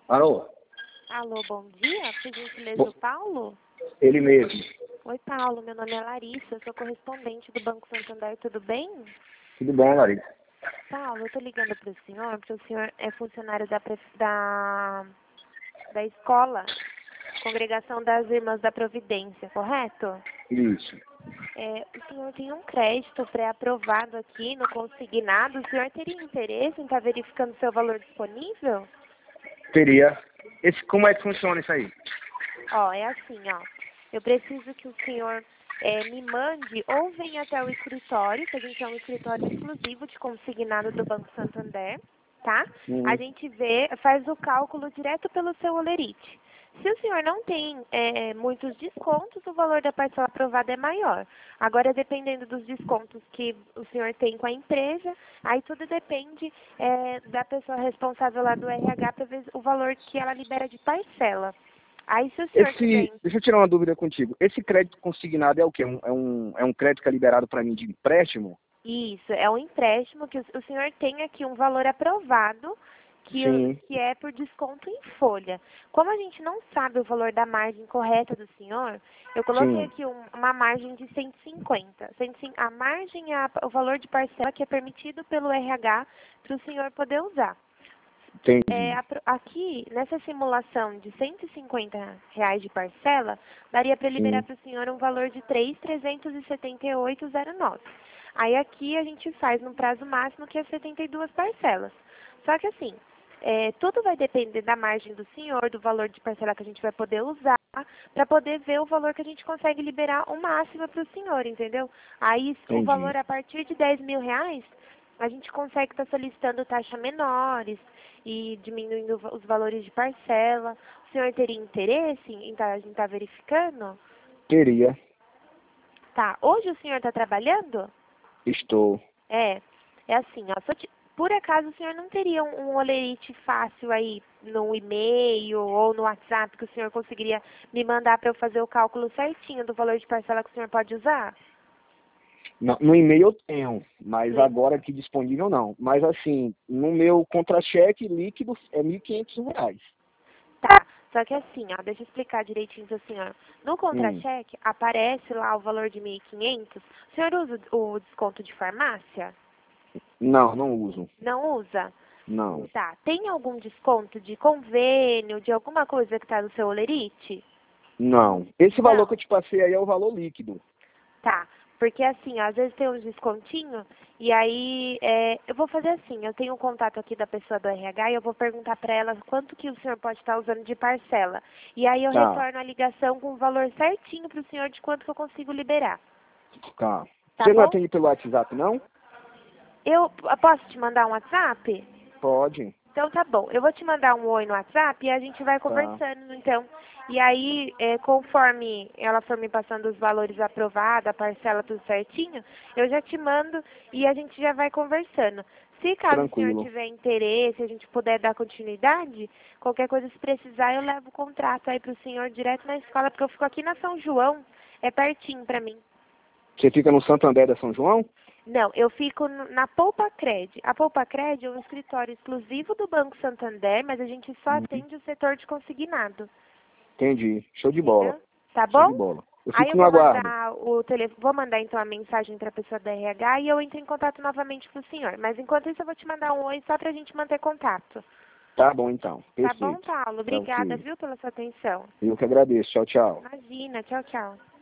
Alô? Alô, bom dia. Por gentileza, Bo- o Paulo? Ele mesmo. Oi, Paulo. Meu nome é Larissa. Eu sou correspondente do Banco Santander. Tudo bem? Tudo bom, Larissa? Paulo, eu tô ligando para o senhor, porque o senhor é funcionário da escola, Congregação das Irmãs da Providência, correto? Isso. O senhor tem um crédito pré-aprovado aqui no consignado. O senhor teria interesse em estar verificando seu valor disponível? Teria. Como é que funciona isso aí? Ó, é assim, ó. Eu preciso que o senhor me mande ou venha até o escritório, que a gente é um escritório exclusivo de consignado do Banco Santander, tá? A Hum. gente faz o cálculo direto pelo seu holerite. Se o senhor não tem muitos descontos, o valor da parcela aprovada é maior. Agora, dependendo dos descontos que o senhor tem com a empresa, aí tudo depende da pessoa responsável lá do RH para ver o valor que ela libera de parcela. Aí, se o senhor tiver... Deixa eu tirar uma dúvida contigo. Esse crédito consignado é o quê? É um crédito que é liberado para mim de empréstimo? Isso, é um empréstimo que o senhor tem aqui um valor aprovado, Sim, que é por desconto em folha. Como a gente não sabe o valor da margem correta do senhor, eu coloquei sim. aqui uma margem de 150. A margem é o valor de parcela que é permitido pelo RH para o senhor poder usar. Entendi. Aqui, nessa simulação de R$ 150 de parcela, daria para liberar Sim. para o senhor um valor de 3.378,09. Aí aqui a gente faz no prazo máximo, que é 72 parcelas. Só que assim, tudo vai depender da margem do senhor, do valor de parcela que a gente vai poder usar, para poder ver o valor que a gente consegue liberar o máximo para o senhor, entendeu? Aí o Entendi. valor a partir de R$ 10.000, a gente consegue estar solicitando taxas menores e diminuindo os valores de parcela. O senhor teria interesse em estar verificando? Teria. Tá. Hoje o senhor está trabalhando? Estou. É assim, ó. Por acaso o senhor não teria um holerite fácil aí no e-mail ou no WhatsApp que o senhor conseguiria me mandar para eu fazer o cálculo certinho do valor de parcela que o senhor pode usar? No e-mail eu tenho, mas No e- agora aqui disponível não. Mas assim, no meu contra-cheque líquido é R$ 1.500. Tá. Só que assim, ó, deixa eu explicar direitinho para o senhor. No Hum. contra-cheque aparece lá o valor de 1.500. O senhor usa o desconto de farmácia? Não, não uso. Não usa? Não. Tá. Tem algum desconto de convênio, de alguma coisa que está no seu holerite? Não. Esse valor que Não. eu te passei aí é o valor líquido. Tá. Porque assim, às vezes tem uns descontinhos, e aí eu vou fazer assim, eu tenho o contato aqui da pessoa do RH e eu vou perguntar para ela quanto que o senhor pode estar usando de parcela. E aí eu Tá, retorno a ligação com o valor certinho para o senhor de quanto que eu consigo liberar. tá. Tá Você não bom? atende pelo WhatsApp, não? Eu posso te mandar um WhatsApp? Pode. Então tá bom. Eu vou te mandar um oi no WhatsApp e a gente vai Tá. conversando, então. E aí, conforme ela for me passando os valores aprovados, a parcela tudo certinho, eu já te mando e a gente já vai conversando. Se caso o senhor Tranquilo. tiver interesse, a gente puder dar continuidade, qualquer coisa se precisar, eu levo o contrato aí pro senhor direto na escola, porque eu fico aqui na São João, é pertinho pra mim. Você fica no Santander da São João? Não, eu fico na Poupa Cred. A Poupa Cred é um escritório exclusivo do Banco Santander, mas a gente só Uhum. atende o setor de consignado, Entendi. Show de bola. entendeu? Tá Show de bom? bola. Eu Aí fico eu no vou aguardo. mandar vou mandar então a mensagem para a pessoa da RH e eu entro em contato novamente com o senhor. Mas enquanto isso eu vou te mandar um oi só para a gente manter contato. Tá bom, então. Tá bom, Perfeito. Paulo? Tá Obrigada, ok. viu, pela sua atenção. Eu que agradeço. Tchau, tchau. Imagina, tchau, tchau.